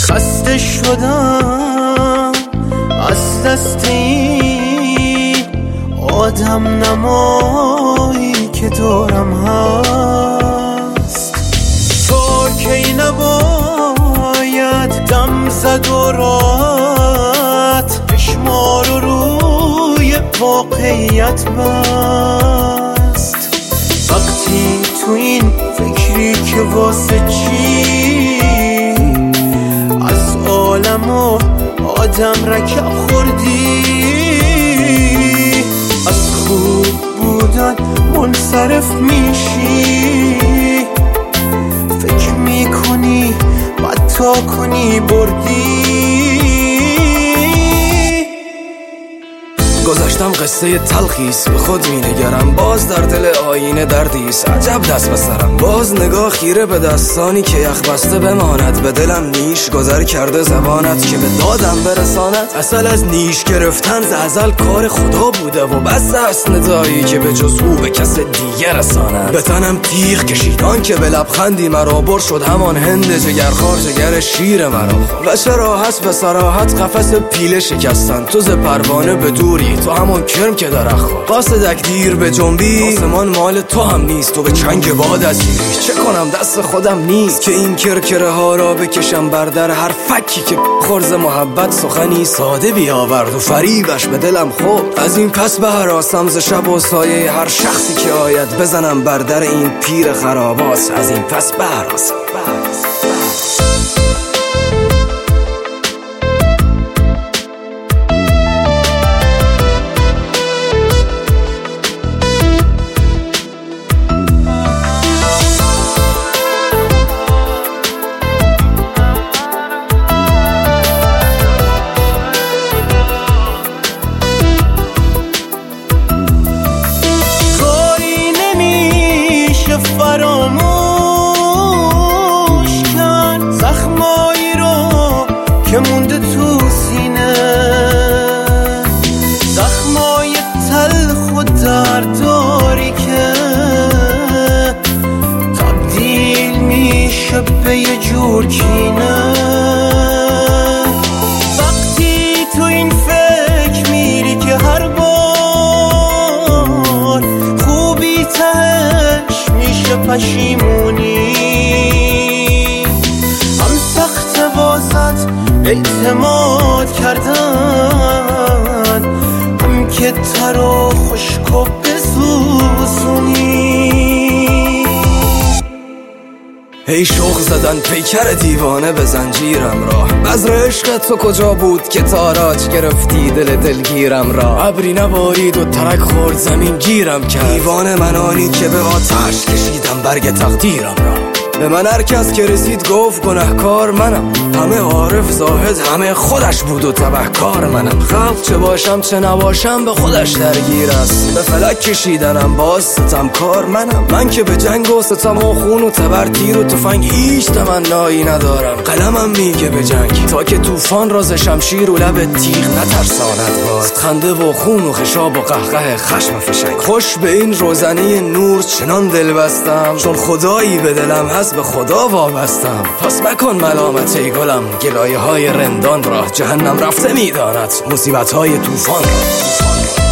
خسته شدم از دست این آدم نمایی که دورم هست. تو کی نباید دم زد و راحت چشما رو روی واقعیت بست. وقتی تو این فکری که واسه چی از عالم و آدم رکب خوردی، از خوب بودن منصرف میشی، فکر میکنی بعد تا کنی بردی. گذشتم قصه تلخیست، به خود می نگرم، باز در دل آینه دردیست، عجب دست به سرم، باز نگاه خیره به دستانی که یخ بسته بماند، به دلم نیش گذر کرده زبانت که به دادم برساند. اصل از نیش گرفتن ز ازل کار خدا بوده و بس است ندایی که به جز او به کس دیگر رساند. به تنم تیغ کشیدان که به لبخندی مرا بر شد، همان هند جگرخوار جگر شیر مرا. و چرا هست به صراحت قفس پیله شکستن، تو ز پروانه به دوری، تو همون کرم که درخ خود قاصدک دیر به جنبی، آسمان مال تو هم نیست، تو به چنگ باد اسیری. چه کنم دست خودم نیست که این کرکره ها را بکشم بر در هر فکی که خرز محبت سخنی ساده بیاورد و فریبش به دلم خورد. از این پس به هراسم ز شب و سایه هر شخصی که آید بزنم بر در این پیر خرابات. از این پس به هراسم فراموش کن زخمایی رو که مونده تو سینه، زخمای تلخ و درداری که تبدیل میشه به یه جور کینه. وقتی تو این فکر میری که هر بار خوبی تهش میشه پشیمونی، هم سخت واسط اعتماد کردن، هم که تر و خشک و بسوزونی. هی شوق زدن پیکر دیوانه به زنجیرم را، بذر عشق تو کجا بود که تاراج گرفتی دل دلگیرم را. ابری نبارید و ترک خورد زمین گیرم کرد، دیوانه منانی که به آتش کشیدم برگ تقدیرم را. به من هر کس که رسید گفت گنهکار منم، همه عارف زاهد همه خودش بود و تبهکار منم. خلق چه باشم چه نباشم به خودش درگیر است، به فلک کشیدنم باز ستمکار منم. من که به جنگ و ستم و خون و تبر تیر و تفنگ هیچ تمنایی ندارم، قلمم میگه به جنگ تا که طوفان را ز شمشیر و لب تیغ نترساند باز. خنده و خون و خشاب و قهقه خشم فشنگ، خوش به این روزنه نور چنان دل بستم، چون خدایی به دلم هست به خدا وابستم. پس مکن ملامت ای گلم گلایه های رندان را، جهنم رفته میداند مصیبت های طوفان را.